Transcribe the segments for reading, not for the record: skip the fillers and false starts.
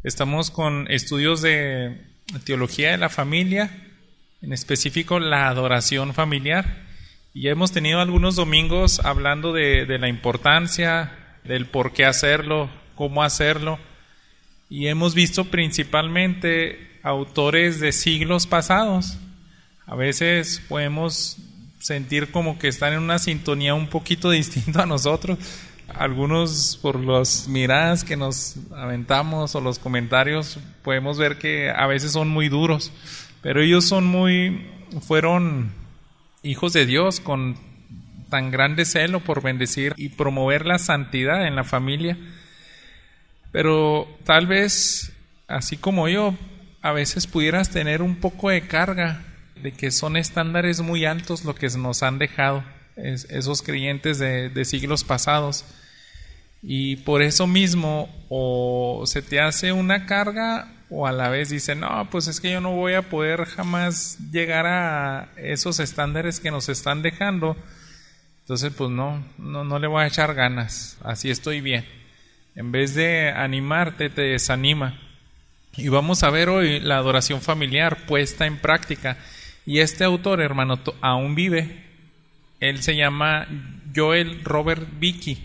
Estamos con estudios de teología de la familia, en específico la adoración familiar. Y ya hemos tenido algunos domingos hablando de la importancia, del por qué hacerlo, cómo hacerlo. Y hemos visto principalmente autores de siglos pasados. A veces podemos sentir como que están en una sintonía un poquito distinta a nosotros. Algunos, por las miradas que nos aventamos o los comentarios, podemos ver que a veces son muy duros, pero ellos fueron hijos de Dios con tan grande celo por bendecir y promover la santidad en la familia. Pero tal vez, así como yo, a veces pudieras tener un poco de carga de que son estándares muy altos lo que nos han dejado esos creyentes de siglos pasados, y por eso mismo o se te hace una carga o a la vez dice, no, pues es que yo no voy a poder jamás llegar a esos estándares que nos están dejando, entonces pues no le voy a echar ganas, así estoy bien. En vez de animarte, te desanima. Y vamos a ver hoy la adoración familiar puesta en práctica. Y este autor, hermano, aún vive. Él se llama Joel Robert Beeke.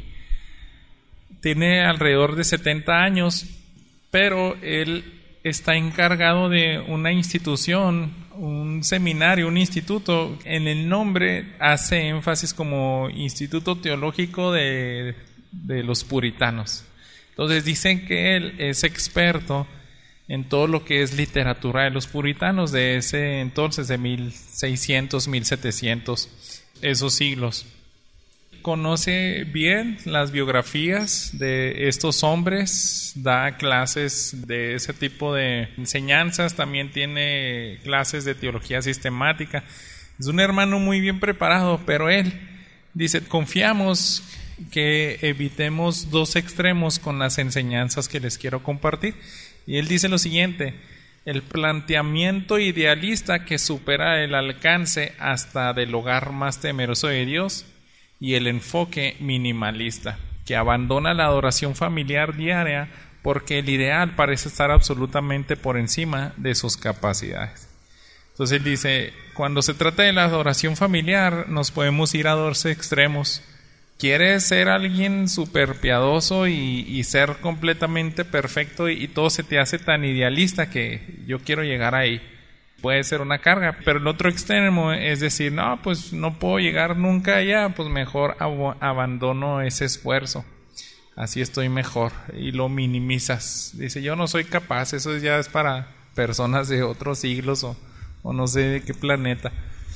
Tiene alrededor de 70 años, pero él está encargado de una institución, un seminario, un instituto. En el nombre hace énfasis como Instituto Teológico de los Puritanos. Entonces dicen que él es experto en todo lo que es literatura de los puritanos de ese entonces, de 1600, 1700, esos siglos. Conoce bien las biografías de estos hombres, da clases de ese tipo de enseñanzas, también tiene clases de teología sistemática. Es un hermano muy bien preparado, pero él dice, confiamos que evitemos dos extremos con las enseñanzas que les quiero compartir. Y él dice lo siguiente: el planteamiento idealista que supera el alcance hasta del hogar más temeroso de Dios, y el enfoque minimalista que abandona la adoración familiar diaria porque el ideal parece estar absolutamente por encima de sus capacidades. Entonces él dice, cuando se trata de la adoración familiar nos podemos ir a dos extremos. ¿Quieres ser alguien súper piadoso y ser completamente perfecto y todo se te hace tan idealista que yo quiero llegar ahí? Puede ser una carga, pero el otro extremo es decir, no, pues no puedo llegar nunca allá, pues mejor abandono ese esfuerzo, así estoy mejor, y lo minimizas. Dice, yo no soy capaz, eso ya es para personas de otros siglos o no sé de qué planeta.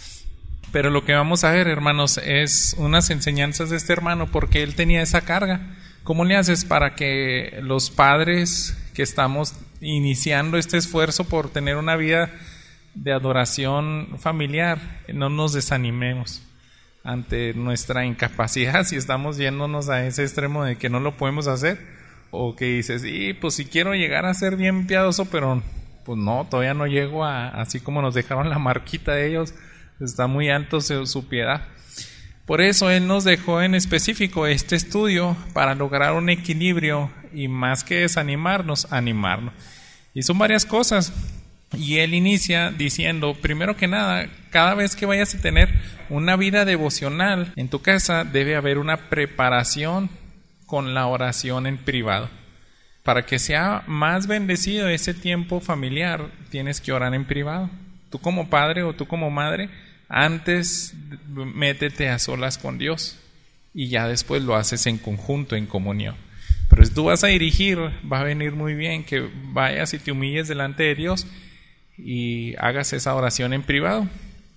Pero lo que vamos a ver, hermanos, es unas enseñanzas de este hermano, porque él tenía esa carga. ¿Cómo le haces para que los padres que estamos iniciando este esfuerzo por tener una vida de adoración familiar no nos desanimemos ante nuestra incapacidad si estamos yéndonos a ese extremo de que no lo podemos hacer? O que dices, sí, pues si quiero llegar a ser bien piadoso, pero pues no, todavía no llego a así como nos dejaron la marquita de ellos. Está muy alto su piedad. Por eso él nos dejó en específico este estudio para lograr un equilibrio y más que desanimarnos, animarnos. Y son varias cosas. Y él inicia diciendo, primero que nada, cada vez que vayas a tener una vida devocional en tu casa, debe haber una preparación con la oración en privado. Para que sea más bendecido ese tiempo familiar, tienes que orar en privado. Tú como padre o tú como madre, antes métete a solas con Dios y ya después lo haces en conjunto, en comunión. Pero si tú vas a dirigir, va a venir muy bien que vayas y te humilles delante de Dios y hagas esa oración en privado.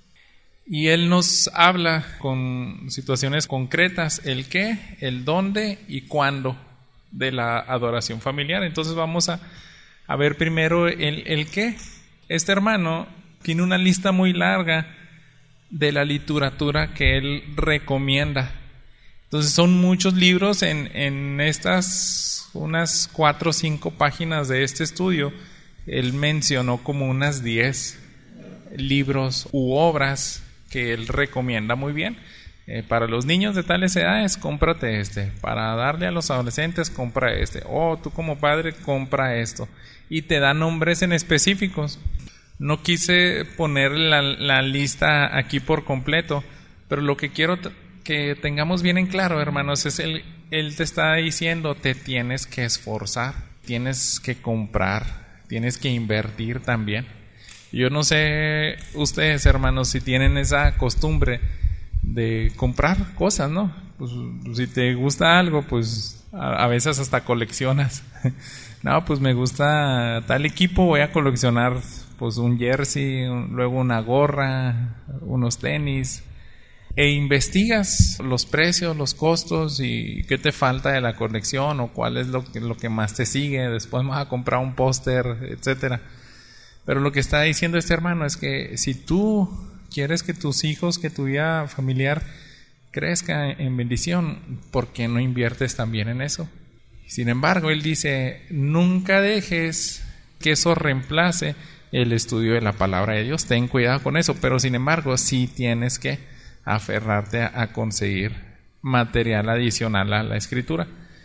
Y él nos habla con situaciones concretas, el qué, el dónde y cuándo de la adoración familiar. Entonces vamos a ver primero el qué. Este hermano tiene una lista muy larga de la literatura que él recomienda. Entonces son muchos libros en estas unas 4 o 5 páginas de este estudio. Él mencionó como unas 10 libros u obras que él recomienda muy bien. Para los niños de tales edades, cómprate este. Para darle a los adolescentes, compra este. Tú como padre, compra esto. Y te da nombres en específicos. No quise poner la lista aquí por completo, pero lo que quiero que tengamos bien en claro, hermanos, es él te está diciendo, te tienes que esforzar, tienes que comprar, tienes que invertir también. Yo no sé ustedes, hermanos, si tienen esa costumbre de comprar cosas, ¿no? Pues si te gusta algo, pues a veces hasta coleccionas. No, pues me gusta tal equipo, voy a coleccionar pues un jersey, luego una gorra, unos tenis, e investigas los precios, los costos y qué te falta de la colección o cuál es lo que más te sigue. Después vas a comprar un póster, etcétera. Pero lo que está diciendo este hermano es que si tú quieres que tus hijos, que tu vida familiar crezca en bendición, ¿por qué no inviertes también en eso? Sin embargo, él dice, nunca dejes que eso reemplace el estudio de la palabra de Dios. Ten cuidado con eso, pero sin embargo, sí tienes que aferrarte a conseguir material adicional a la escritura.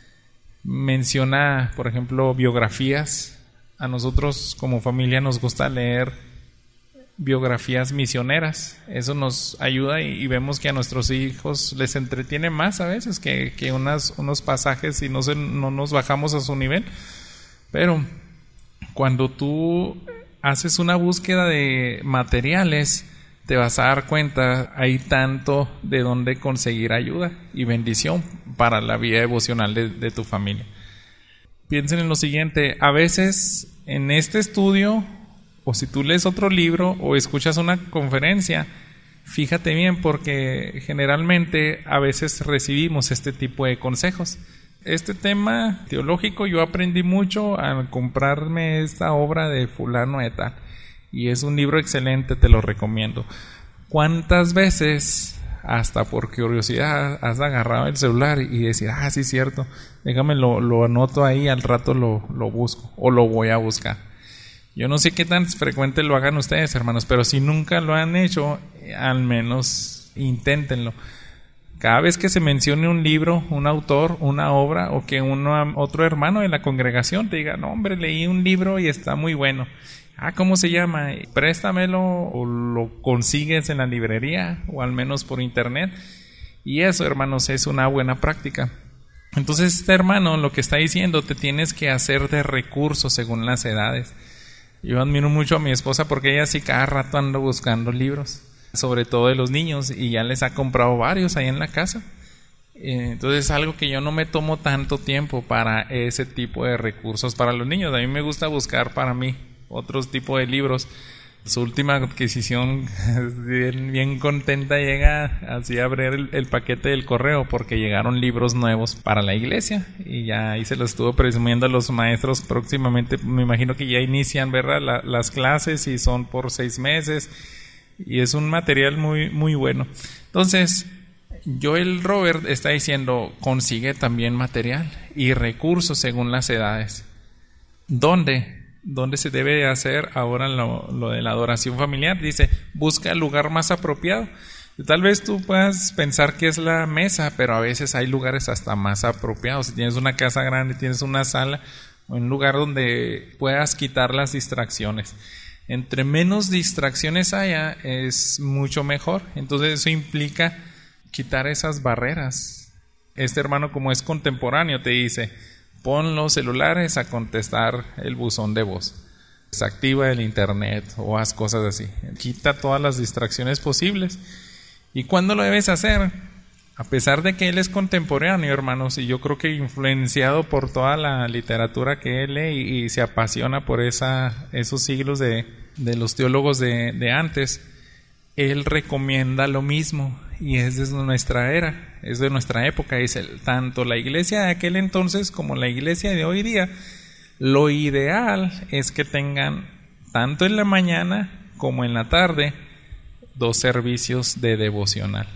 Menciona, por ejemplo, biografías. A nosotros como familia nos gusta leer biografías misioneras. Eso nos ayuda y vemos que a nuestros hijos les entretiene más a veces que unos pasajes y no nos bajamos a su nivel. Pero cuando tú haces una búsqueda de materiales, te vas a dar cuenta, hay tanto de dónde conseguir ayuda y bendición para la vida devocional de tu familia. Piensen en lo siguiente, a veces en este estudio, o si tú lees otro libro o escuchas una conferencia, fíjate bien porque generalmente a veces recibimos este tipo de consejos. Este tema teológico yo aprendí mucho al comprarme esta obra de fulano de tal y es un libro excelente, te lo recomiendo. ¿Cuántas veces, hasta por curiosidad, has agarrado el celular y decir, sí es cierto, déjame lo anoto ahí, al rato lo busco o lo voy a buscar? Yo no sé qué tan frecuente lo hagan ustedes, hermanos, pero si nunca lo han hecho, al menos inténtenlo. Cada vez que se mencione un libro, un autor, una obra, o que otro hermano de la congregación te diga, no hombre, leí un libro y está muy bueno. ¿Cómo se llama? Préstamelo o lo consigues en la librería o al menos por internet. Y eso, hermanos, es una buena práctica. Entonces este hermano lo que está diciendo, te tienes que hacer de recursos según las edades. Yo admiro mucho a mi esposa porque ella sí cada rato anda buscando libros, sobre todo de los niños, y ya les ha comprado varios ahí en la casa. Entonces es algo que yo no me tomo tanto tiempo para ese tipo de recursos para los niños. A mí me gusta buscar para mí otros tipos de libros. Su última adquisición, bien contenta, llega así a abrir el paquete del correo porque llegaron libros nuevos para la iglesia y ya ahí se los estuvo presumiendo a los maestros. Próximamente me imagino que ya inician, ¿verdad?, las clases y son por 6 meses y es un material muy, muy bueno. Entonces, Joel Robert está diciendo, consigue también material y recursos según las edades. ¿Dónde se debe hacer ahora lo de la adoración familiar? Dice, busca el lugar más apropiado. Tal vez tú puedas pensar que es la mesa, pero a veces hay lugares hasta más apropiados. Si tienes una casa grande, tienes una sala, o un lugar donde puedas quitar las distracciones. Entre menos distracciones haya, es mucho mejor. Entonces eso implica quitar esas barreras. Este hermano, como es contemporáneo, te dice, pon los celulares a contestar el buzón de voz, desactiva el internet o haz cosas así. Quita todas las distracciones posibles. ¿Y cuándo lo debes hacer? A pesar de que él es contemporáneo, hermanos, y yo creo que influenciado por toda la literatura que él lee y se apasiona por esos siglos de los teólogos de antes, él recomienda lo mismo y es de nuestra era, es de nuestra época. Dice, tanto la iglesia de aquel entonces como la iglesia de hoy día, lo ideal es que tengan tanto en la mañana como en la tarde 2 servicios de devocional.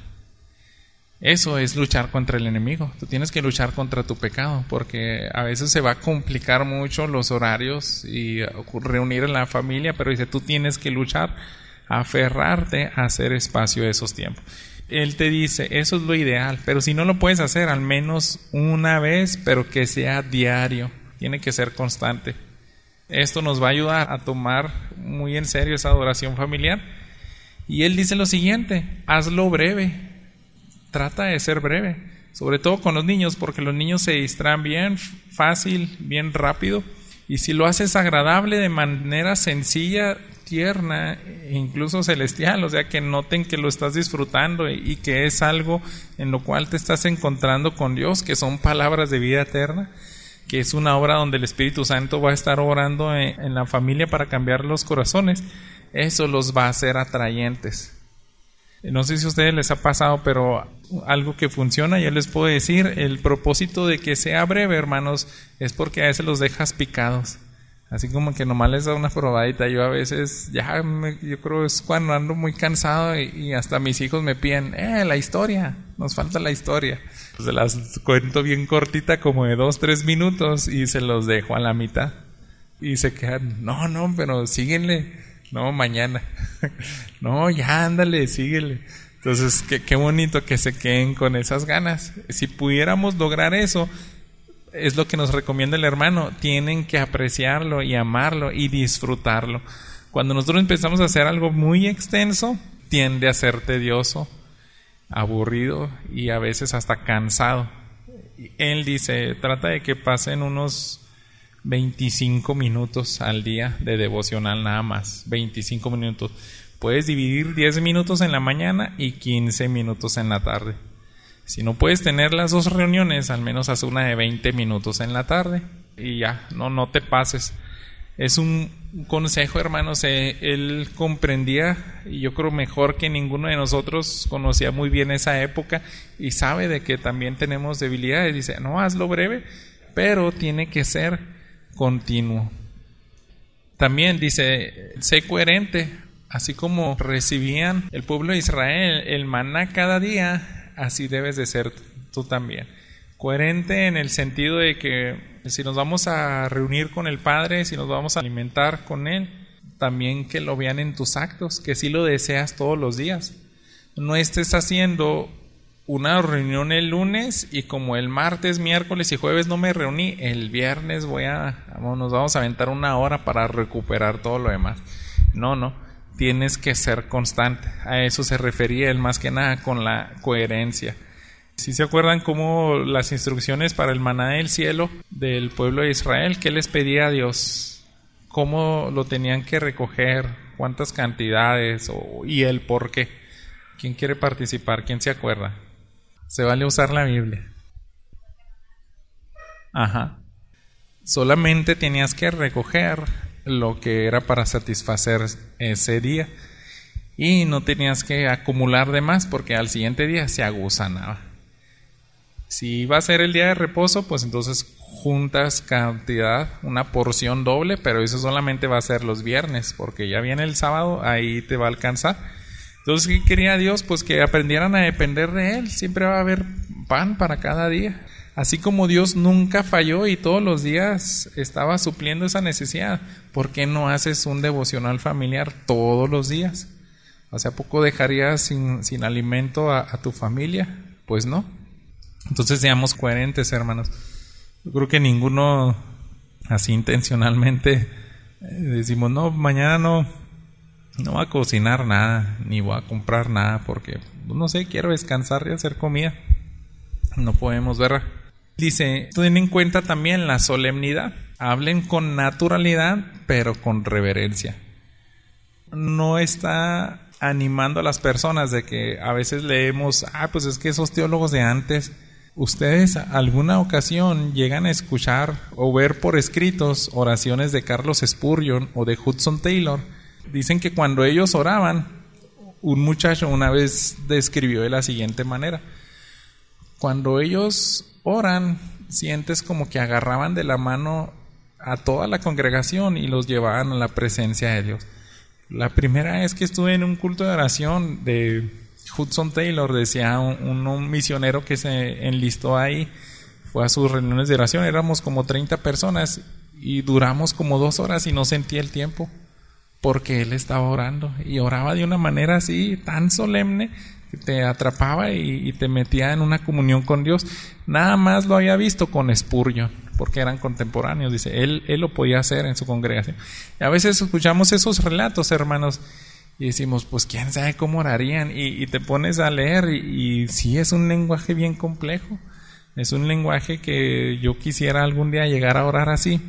Eso es luchar contra el enemigo. Tú tienes que luchar contra tu pecado porque a veces se va a complicar mucho los horarios y reunir a la familia, pero dice, tú tienes que luchar, aferrarte a hacer espacio de esos tiempos. Él te dice, eso es lo ideal, pero si no lo puedes hacer, al menos una vez, pero que sea diario, tiene que ser constante. Esto nos va a ayudar a tomar muy en serio esa adoración familiar. Y él dice lo siguiente, hazlo breve, trata de ser breve, sobre todo con los niños, porque los niños se distraen bien fácil, bien rápido, y si lo haces agradable de manera sencilla, tierna e incluso celestial, o sea, que noten que lo estás disfrutando y que es algo en lo cual te estás encontrando con Dios, que son palabras de vida eterna, que es una obra donde el Espíritu Santo va a estar orando en la familia para cambiar los corazones. Eso los va a hacer atrayentes. No sé si a ustedes les ha pasado, pero algo que funciona, yo les puedo decir, el propósito de que sea breve, hermanos, es porque a veces los dejas picados. Así como que nomás les da una probadita. Yo a veces, yo creo es cuando ando muy cansado y hasta mis hijos me piden, la historia, nos falta la historia. Pues se las cuento bien cortita, como de 2-3 minutos, y se los dejo a la mitad. Y se quedan, no, pero síguenle. No, mañana. No, ya, ándale, síguele. Entonces, qué bonito que se queden con esas ganas. Si pudiéramos lograr eso, es lo que nos recomienda el hermano. Tienen que apreciarlo y amarlo y disfrutarlo. Cuando nosotros empezamos a hacer algo muy extenso, tiende a ser tedioso, aburrido y a veces hasta cansado. Él dice, trata de que pasen unos 25 minutos al día de devocional nada más, 25 minutos. Puedes dividir 10 minutos en la mañana y 15 minutos en la tarde. Si no puedes tener las dos reuniones, al menos haz una de 20 minutos en la tarde y ya, no te pases. Es un consejo, hermanos, él comprendía, y yo creo mejor que ninguno de nosotros conocía muy bien esa época y sabe de que también tenemos debilidades. Dice, no, hazlo breve, pero tiene que ser continuo. También dice, sé coherente, así como recibían el pueblo de Israel el maná cada día, así debes de ser tú también. Coherente en el sentido de que si nos vamos a reunir con el Padre, si nos vamos a alimentar con Él, también que lo vean en tus actos, que sí lo deseas todos los días. No estés haciendo una reunión el lunes y como el martes, miércoles y jueves no me reuní, el viernes nos vamos a aventar una hora para recuperar todo lo demás. No, tienes que ser constante. A eso se refería él más que nada con la coherencia. ¿Sí se acuerdan cómo las instrucciones para el maná del cielo del pueblo de Israel? ¿Qué les pedía a Dios? ¿Cómo lo tenían que recoger? ¿Cuántas cantidades? Y el por qué. ¿Quién quiere participar? ¿Quién se acuerda? Se vale usar la Biblia. Solamente tenías que recoger lo que era para satisfacer ese día y no tenías que acumular de más porque al siguiente día se agusanaba. Si va a ser el día de reposo, pues entonces juntas cantidad, una porción doble, pero eso solamente va a ser los viernes porque ya viene el sábado, ahí te va a alcanzar. Entonces, ¿qué quería Dios? Pues que aprendieran a depender de Él. Siempre va a haber pan para cada día. Así como Dios nunca falló y todos los días estaba supliendo esa necesidad, ¿por qué no haces un devocional familiar todos los días? O sea, ¿poco dejarías sin alimento a tu familia? Pues no. Entonces seamos coherentes, hermanos. Yo creo que ninguno así intencionalmente decimos, no, mañana no voy a cocinar nada, ni voy a comprar nada, porque, no sé, quiero descansar y hacer comida. No podemos verla. Dice, ten en cuenta también la solemnidad. Hablen con naturalidad, pero con reverencia. No está animando a las personas de que a veces leemos, pues es que esos teólogos de antes, ustedes alguna ocasión llegan a escuchar o ver por escritos oraciones de Carlos Spurgeon o de Hudson Taylor. Dicen que cuando ellos oraban, un muchacho una vez describió de la siguiente manera: cuando ellos oran, sientes como que agarraban de la mano a toda la congregación y los llevaban a la presencia de Dios. La primera vez que estuve en un culto de oración de Hudson Taylor, decía un misionero que se enlistó ahí, fue a sus reuniones de oración, éramos como 30 personas y duramos como 2 horas y no sentía el tiempo, porque él estaba orando y oraba de una manera así tan solemne, que te atrapaba y te metía en una comunión con Dios. Nada más lo había visto con Spurgeon, porque eran contemporáneos. Dice, él lo podía hacer en su congregación. Y a veces escuchamos esos relatos, hermanos, y decimos, pues quién sabe cómo orarían, y te pones a leer, y sí, es un lenguaje bien complejo. Es un lenguaje que yo quisiera algún día llegar a orar así,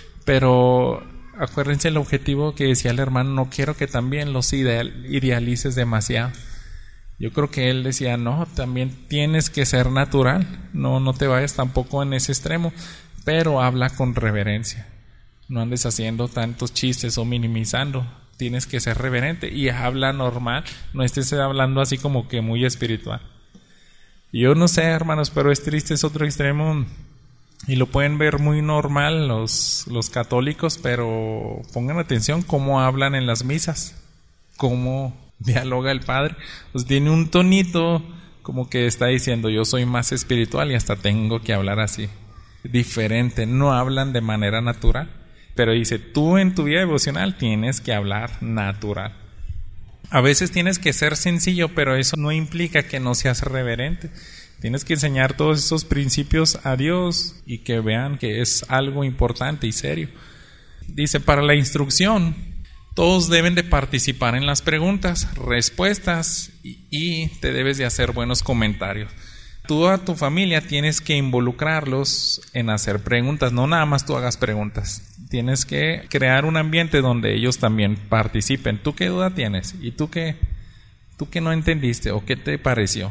pero acuérdense el objetivo que decía el hermano, no quiero que también los idealices demasiado. Yo creo que él decía, no, también tienes que ser natural, no te vayas tampoco en ese extremo, pero habla con reverencia. No andes haciendo tantos chistes o minimizando, tienes que ser reverente y habla normal, no estés hablando así como que muy espiritual. Yo no sé, hermanos, pero es triste, es otro extremo y lo pueden ver muy normal los católicos, pero pongan atención cómo hablan en las misas, cómo dialoga el padre. Pues tiene un tonito como que está diciendo, yo soy más espiritual y hasta tengo que hablar así, diferente, no hablan de manera natural, pero dice, tú en tu vida devocional tienes que hablar natural. A veces tienes que ser sencillo, pero eso no implica que no seas reverente. Tienes que enseñar todos esos principios a Dios y que vean que es algo importante y serio. Dice, para la instrucción, todos deben de participar en las preguntas, respuestas y te debes de hacer buenos comentarios. Tú a tu familia tienes que involucrarlos en hacer preguntas, no nada más tú hagas preguntas. Tienes que crear un ambiente donde ellos también participen. ¿Tú qué duda tienes? ¿Y tú qué no entendiste o qué te pareció?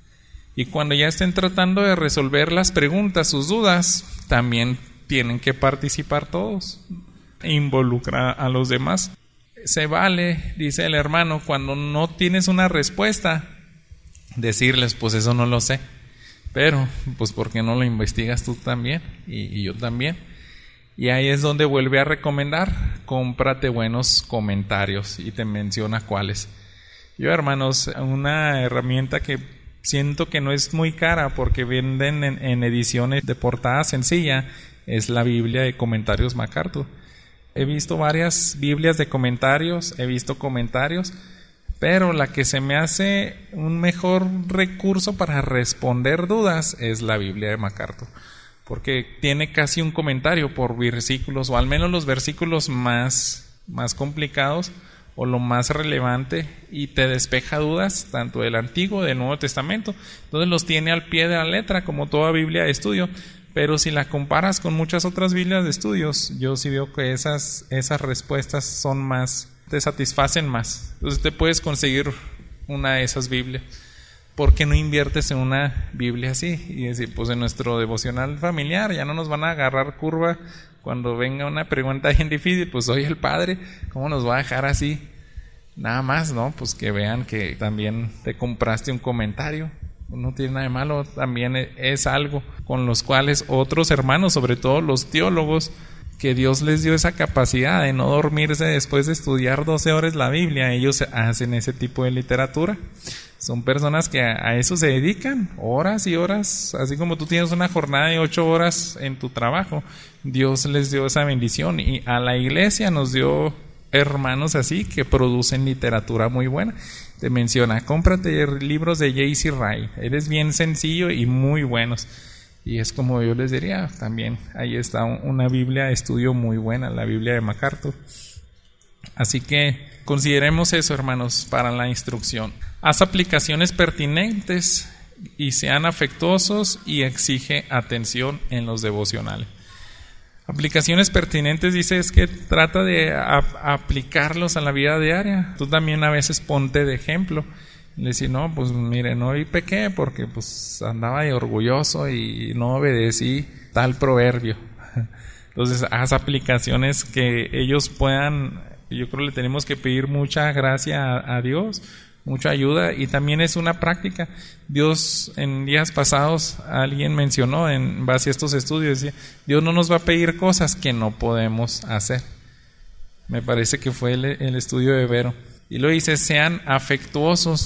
Y cuando ya estén tratando de resolver las preguntas, sus dudas, también tienen que participar todos. Involucra a los demás. Se vale, dice el hermano, cuando no tienes una respuesta, decirles, pues eso no lo sé. Pero, pues ¿por qué no lo investigas tú también? Y yo también. Y ahí es donde vuelve a recomendar, cómprate buenos comentarios y te menciona cuáles. Yo, hermanos, una herramienta que siento que no es muy cara porque venden en ediciones de portada sencilla es la Biblia de Comentarios MacArthur. He visto varias Biblias de comentarios, he visto comentarios, pero la que se me hace un mejor recurso para responder dudas es la Biblia de MacArthur, porque tiene casi un comentario por versículos, o al menos los versículos más complicados o lo más relevante, y te despeja dudas tanto del Antiguo como del Nuevo Testamento. Entonces los tiene al pie de la letra como toda Biblia de estudio, pero si la comparas con muchas otras Biblias de estudios, yo sí veo que esas respuestas son más, te satisfacen más. Entonces te puedes conseguir una de esas Biblias. ¿Por qué no inviertes en una Biblia así? Y decir, pues en nuestro devocional familiar ya no nos van a agarrar curva cuando venga una pregunta bien difícil, pues soy el padre, ¿cómo nos va a dejar así? Nada más, ¿no? Pues que vean que también te compraste un comentario. No tiene nada de malo, también es algo con los cuales otros hermanos, sobre todo los teólogos, que Dios les dio esa capacidad de no dormirse después de estudiar 12 horas la Biblia, ellos hacen ese tipo de literatura. Son personas que a eso se dedican, horas y horas, así como tú tienes una jornada de 8 horas en tu trabajo. Dios les dio esa bendición y a la iglesia nos dio hermanos así que producen literatura muy buena. Te menciona, cómprate libros de J.C. Ryle, eres bien sencillo y muy buenos. Y es como yo les diría, también ahí está una Biblia de estudio muy buena, la Biblia de MacArthur. Así que consideremos eso, hermanos, para la instrucción. Haz aplicaciones pertinentes y sean afectuosos, y exige atención en los devocionales. Aplicaciones pertinentes, dice, es que trata de aplicarlos a la vida diaria. Tú también a veces ponte de ejemplo. Decir, no, pues miren, hoy pequé porque pues andaba de orgulloso y no obedecí tal proverbio. Entonces, haz aplicaciones que ellos puedan. Yo creo que le tenemos que pedir mucha gracia a Dios, mucha ayuda, y también es una práctica. Dios, en días pasados alguien mencionó en base a estos estudios, decía, Dios no nos va a pedir cosas que no podemos hacer. Me parece que fue el estudio de Vero. Y lo dice, sean afectuosos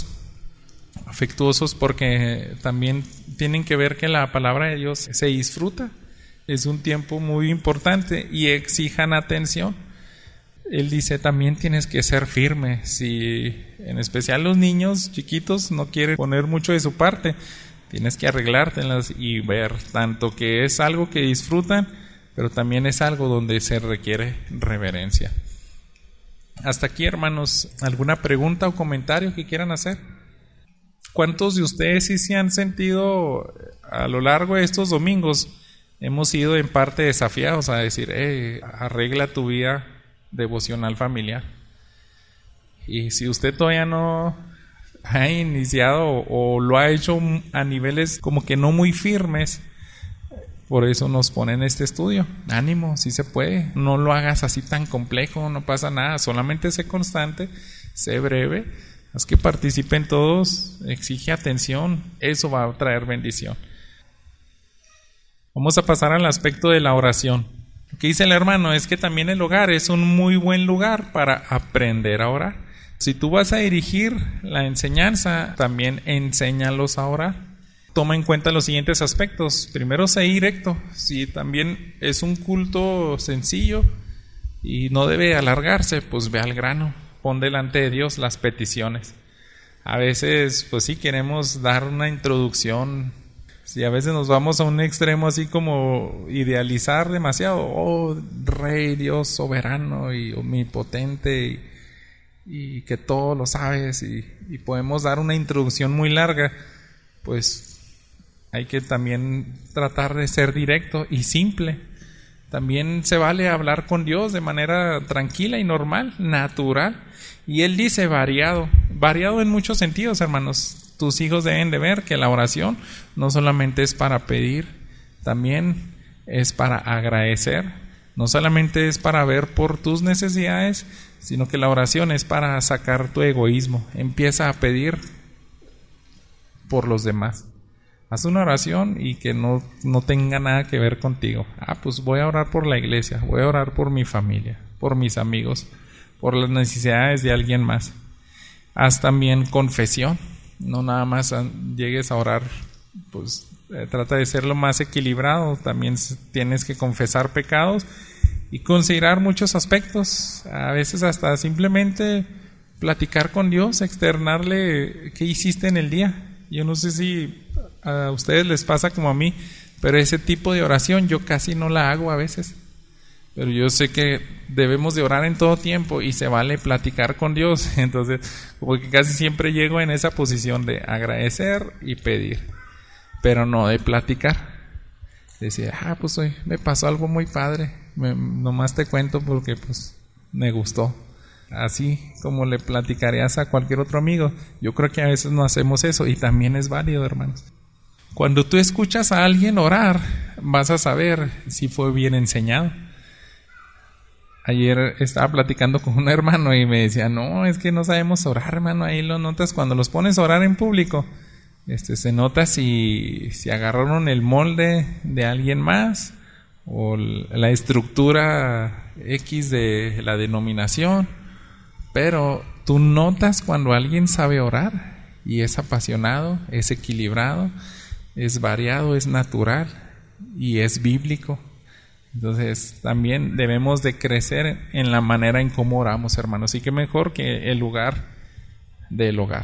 porque también tienen que ver que la palabra de Dios se disfruta. Es un tiempo muy importante, y exijan atención. él dice, también tienes que ser firme. Si en especial los niños chiquitos no quieren poner mucho de su parte, tienes que arreglártelas y ver tanto que es algo que disfrutan, pero también es algo donde se requiere reverencia. Hasta aquí, hermanos, ¿alguna pregunta o comentario que quieran hacer? ¿Cuántos de ustedes sí se han sentido a lo largo de estos domingos? Hemos sido en parte desafiados a decir, arregla tu vida devocional familiar. Y si usted todavía no ha iniciado o lo ha hecho a niveles como que no muy firmes, por eso nos ponen este estudio. Ánimo, sí se puede. No lo hagas así tan complejo, no pasa nada. Solamente sé constante, sé breve. Haz que participen todos, exige atención. Eso va a traer bendición. Vamos a pasar al aspecto de la oración. Lo que dice el hermano es que también el hogar es un muy buen lugar para aprender a orar. Si tú vas a dirigir la enseñanza, también enséñalos a orar. Toma en cuenta los siguientes aspectos. Primero, sé directo. Si también es un culto sencillo y no debe alargarse, pues ve al grano. Pon delante de Dios las peticiones. A veces, pues sí, queremos dar una introducy a veces nos vamos a un extremo así como idealizar demasiado. Oh, Rey, Dios soberano y omnipotente y que todo lo sabes y podemos dar una introducción muy larga. Pues hay que también tratar de ser directo y simple. También se vale hablar con Dios de manera tranquila y normal, natural. Y Él dice variado en muchos sentidos, hermanos. Tus hijos deben de ver que la oración no solamente es para pedir, también es para agradecer. No solamente es para ver por tus necesidades, sino que la oración es para sacar tu egoísmo. Empieza a pedir por los demás. Haz una oración y que no tenga nada que ver contigo. Pues voy a orar por la iglesia, voy a orar por mi familia, por mis amigos, por las necesidades de alguien más. Haz también confesión. No nada más llegues a orar, pues trata de ser lo más equilibrado. También tienes que confesar pecados y considerar muchos aspectos. A veces hasta simplemente platicar con Dios, externarle qué hiciste en el día. Yo no sé si a ustedes les pasa como a mí, pero ese tipo de oración yo casi no la hago a veces. Pero yo sé que debemos de orar en todo tiempo y se vale platicar con Dios. Entonces, como que casi siempre llego en esa posición de agradecer y pedir, pero no de platicar. Decir, pues hoy me pasó algo muy padre, nomás te cuento porque pues me gustó. Así como le platicarías a cualquier otro amigo. Yo creo que a veces no hacemos eso y también es válido, hermanos. Cuando tú escuchas a alguien orar, vas a saber si fue bien enseñado. Ayer estaba platicando con un hermano y me decía, no, es que no sabemos orar, hermano. Ahí lo notas cuando los pones a orar en público. Se nota si agarraron el molde de alguien más o la estructura X de la denominación. Pero tú notas cuando alguien sabe orar y es apasionado, es equilibrado, es variado, es natural y es bíblico. Entonces también debemos de crecer en la manera en cómo oramos, hermanos. Y qué mejor que el lugar del hogar.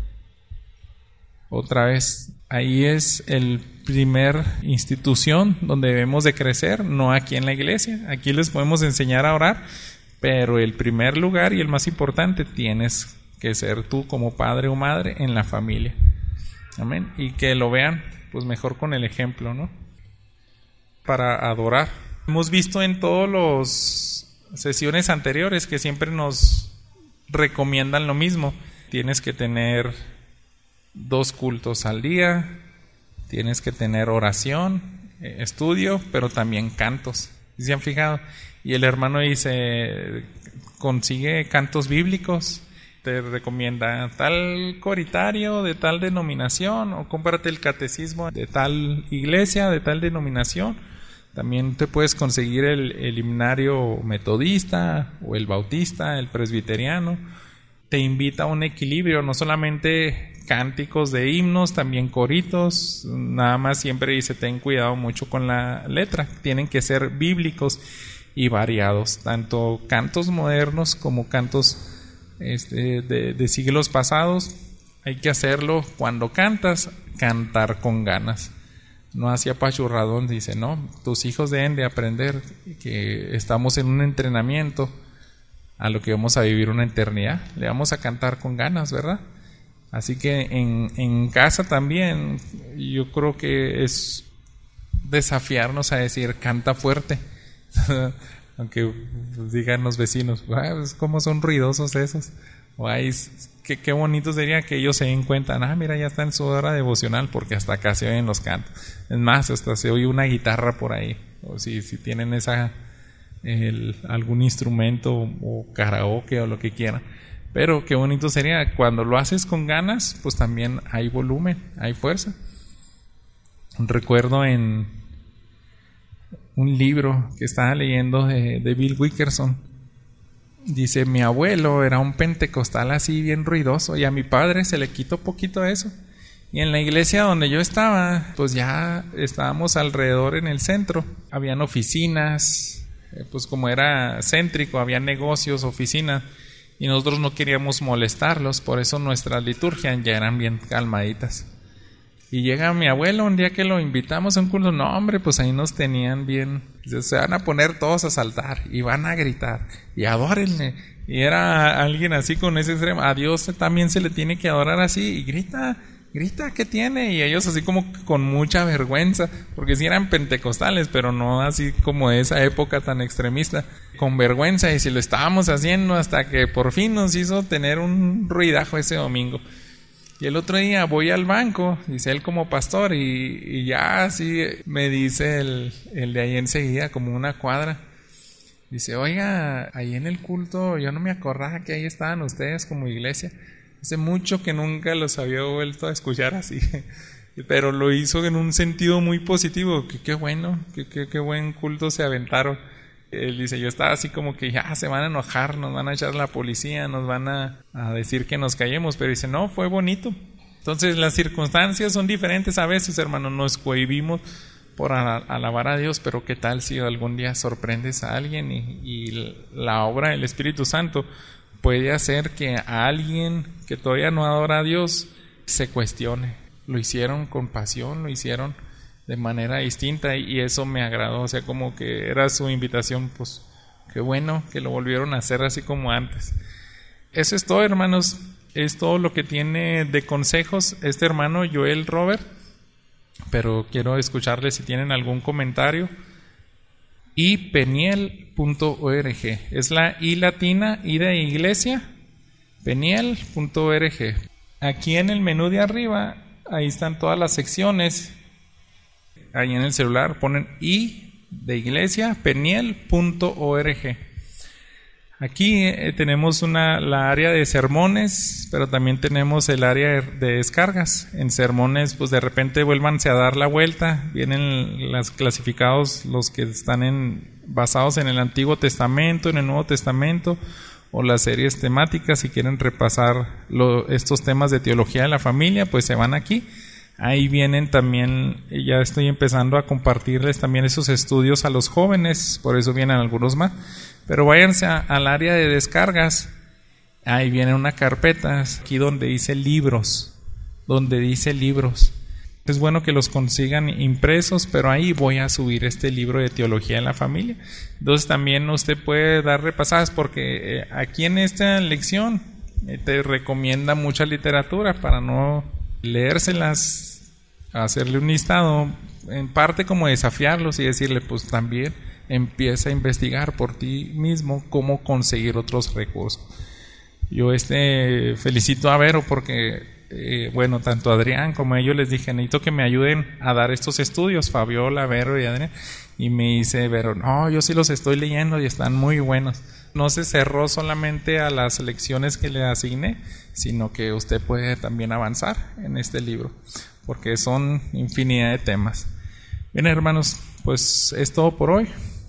Otra vez, ahí es el primer institución donde debemos de crecer, no aquí en la iglesia. Aquí les podemos enseñar a orar, pero el primer lugar y el más importante tienes que ser tú como padre o madre en la familia. Amén. Y que lo vean, pues mejor con el ejemplo, ¿no? Para adorar. Hemos visto en todas las sesiones anteriores que siempre nos recomiendan lo mismo. Tienes que tener 2 cultos al día, tienes que tener oración, estudio, pero también cantos. ¿Se han fijado? Y el hermano dice, consigue cantos bíblicos, te recomienda tal coritario de tal denominación o cómprate el catecismo de tal iglesia, de tal denominación. También te puedes conseguir el himnario metodista o el bautista, el presbiteriano. Te invita a un equilibrio, no solamente cánticos de himnos, también coritos. Nada más siempre dice, ten cuidado mucho con la letra, tienen que ser bíblicos. y variados, tanto cantos modernos como cantos de siglos pasados. Hay que hacerlo cuando cantas, cantar con ganas, no así apachurradón. Dice, no, tus hijos deben de aprender que estamos en un entrenamiento a lo que vamos a vivir una eternidad. Le vamos a cantar con ganas, ¿verdad? Así que en casa también yo creo que es desafiarnos a decir, canta fuerte. Aunque pues, digan los vecinos, pues, ¿cómo son ruidosos esos? Ay, qué bonito sería que ellos se den cuenta, mira, ya está en su hora devocional, porque hasta acá se oyen los cantos. Es más, hasta se oye una guitarra por ahí, o si tienen algún instrumento o karaoke o lo que quieran. Pero qué bonito sería, cuando lo haces con ganas, pues también hay volumen, hay fuerza. Recuerdo en un libro que estaba leyendo de Bill Wickerson, dice, mi abuelo era un pentecostal así bien ruidoso, y a mi padre se le quitó poquito eso. Y en la iglesia donde yo estaba, pues ya estábamos alrededor en el centro, habían oficinas, pues como era céntrico, había negocios, oficinas, y nosotros no queríamos molestarlos, por eso nuestras liturgias ya eran bien calmaditas. Y llega mi abuelo un día que lo invitamos a un culto, no hombre, pues ahí nos tenían bien, se van a poner todos a saltar y van a gritar y adórenle. Y era alguien así con ese extremo, a Dios también se le tiene que adorar así, y grita, ¿qué tiene? Y ellos así como con mucha vergüenza, porque sí eran pentecostales, pero no así como de esa época tan extremista, con vergüenza. Y si lo estábamos haciendo hasta que por fin nos hizo tener un ruidajo ese domingo. Y el otro día voy al banco, dice él como pastor, y ya así me dice el de ahí enseguida, como una cuadra, dice, oiga, ahí en el culto yo no me acordaba que ahí estaban ustedes como iglesia. Hace mucho que nunca los había vuelto a escuchar así, pero lo hizo en un sentido muy positivo, que qué bueno, qué buen culto se aventaron. Él dice, yo estaba así como que ya se van a enojar, nos van a echar la policía, nos van a decir que nos callemos, pero dice, no, fue bonito. Entonces las circunstancias son diferentes a veces, hermanos, nos cohibimos por alabar a Dios, pero qué tal si algún día sorprendes a alguien y la obra del Espíritu Santo puede hacer que a alguien que todavía no adora a Dios se cuestione. Lo hicieron con pasión, lo hicieron de manera distinta, y eso me agradó. O sea, como que era su invitación, pues qué bueno que lo volvieron a hacer así como antes. Eso es todo, hermanos. Es todo lo que tiene de consejos este hermano Joel Robert, pero quiero escucharles si tienen algún comentario. Y peniel.org es la I latina, I de iglesia, peniel.org. Aquí en el menú de arriba, ahí están todas las secciones. Ahí en el celular ponen I de iglesia, peniel.org. Aquí tenemos la área de sermones, pero también tenemos el área de descargas. En sermones, pues de repente vuélvanse a dar la vuelta, vienen los clasificados, los que están basados en el Antiguo Testamento, en el Nuevo Testamento, o las series temáticas. Si quieren repasar estos temas de teología de la familia, pues se van aquí. Ahí vienen también, ya estoy empezando a compartirles también esos estudios a los jóvenes, por eso vienen algunos más. Pero váyanse al área de descargas, ahí viene una carpeta, aquí donde dice libros, Es bueno que los consigan impresos, pero ahí voy a subir este libro de teología de la familia. Entonces también usted puede dar repasadas, porque aquí en esta lección te recomienda mucha literatura para no leérselas, hacerle un listado, en parte como desafiarlos y decirle, pues también empieza a investigar por ti mismo cómo conseguir otros recursos. Yo felicito a Vero porque, bueno, tanto Adrián como ellos les dije, necesito que me ayuden a dar estos estudios, Fabiola, Vero y Adrián, y me dice Vero, no, yo sí los estoy leyendo y están muy buenos. No se cerró solamente a las lecciones que le asigné, sino que usted puede también avanzar en este libro, porque son infinidad de temas. Bien, hermanos, pues es todo por hoy.